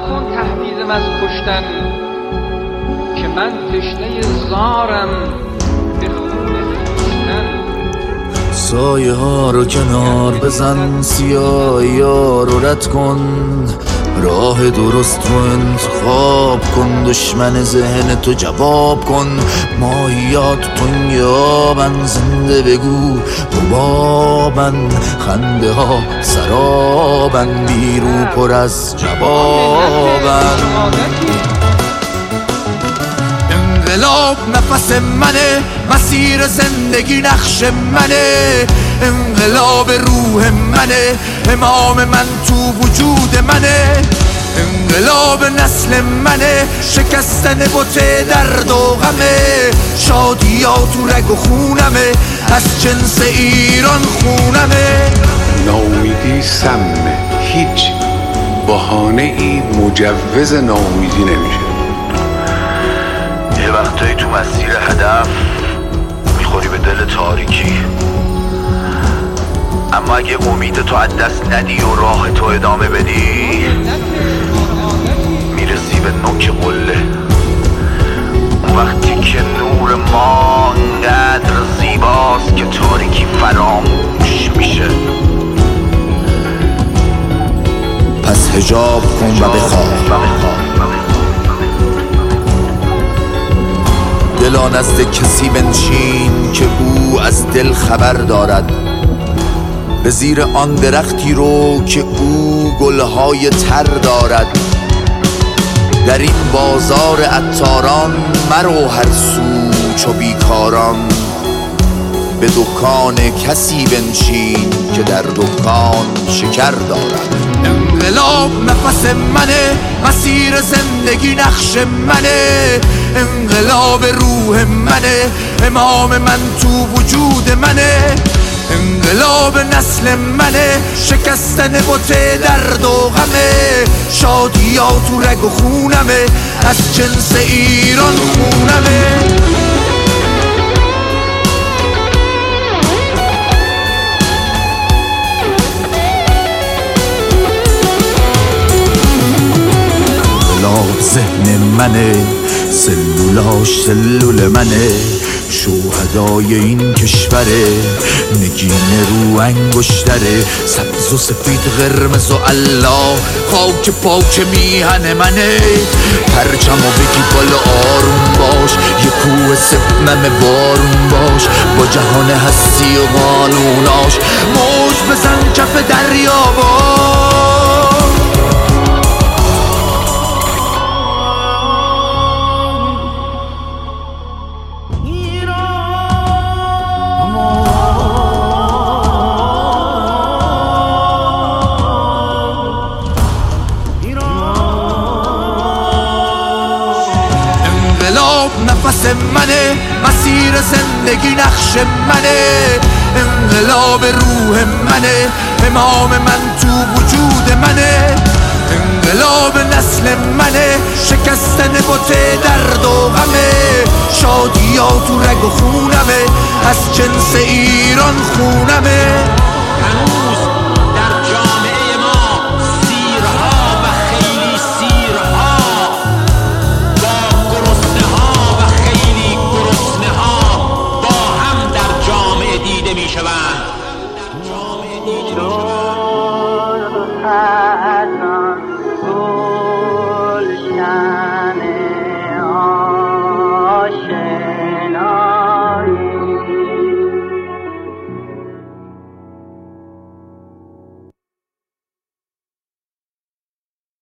مکن تهدیدم از کشتن، که من تشنه زارم به خون خویشتن. سایه ها رو کنار بزن، سیاهی ها رو رد کن، راه درست رو انتخاب کن، دشمن ذهن تو جواب کن. ماهیات تنگابن، زنده بگو حبابن، خنده ها سرابن، بیرو پر از جوابن. انقلاب نفس منه، مسیر زندگی نقش منه، انقلاب روح منه، امام من تو وجود منه، انقلاب نسل منه، شکستن بت درد و غمه، شادی ها تو رگ و خونمه، از جنس ایران خونمه. ناامیدی سمه، هیچ بهانه ای مجوز ناامیدی نمیشه. یه وقتایی تو مسیر هدف میخوری به دل تاریکی، اما اگه امید تو از دست ندی و راه تو ادامه بدی، میرسی به نوک قله. اون وقتی که نور ما انقدر زیباست که تاریکی فراموش میشه. پس حجاب کن و بخواه، دلا نزد کسی بنشین که او از دل خبر دارد، به زیر آن درختی رو که او گلهای تر دارد. در این بازار عطاران مرو هر سو چو بیکاران، به دکان کسی بنشین که در دکان شکر دارد. انقلاب نفس منه، مسیر زندگی نقش منه، انقلاب روح منه، امام من تو وجود منه، انقلاب نسل منه، شکستن بت درد و غمه، شادی ها تو رگ و خونمه، از جنس ایران خونمه. انقلاب ذهن منه، سلولاش سلول منه، شهدای این کشوره، نگین رو انگشتره، سبز و سفید قرمز و الله، خاک پاک میهن منه. پرچم و بگی بالا آروم باش، یه کوه سپمم بارون باش، با جهان هستی و قانوناش، موج بزن کف دریا باش. نفس منه، مسیر زندگی نقش منه، انقلاب روح منه، امام من تو وجود منه، انقلاب نسل منه، شکستن بت درد و غمه، شادی ها تو رگ و خونمه، از جنس ایران خونمه. هنوز در جامعه ما سیرها و خیلی سیرها با گرسنه ها و خیلی گرسنه ها با هم در جامعه دیده می شوند.